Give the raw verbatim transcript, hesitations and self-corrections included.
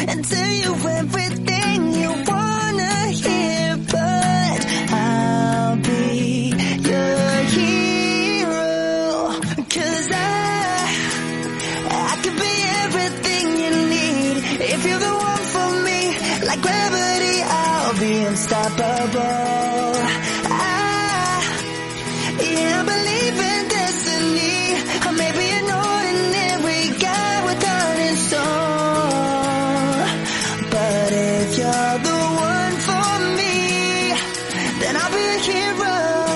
and tell you everything you wanna hear, but I'll be your hero, 'cause I, I could be everything you need. If you're the one for me, like gravity, I'll be unstoppable.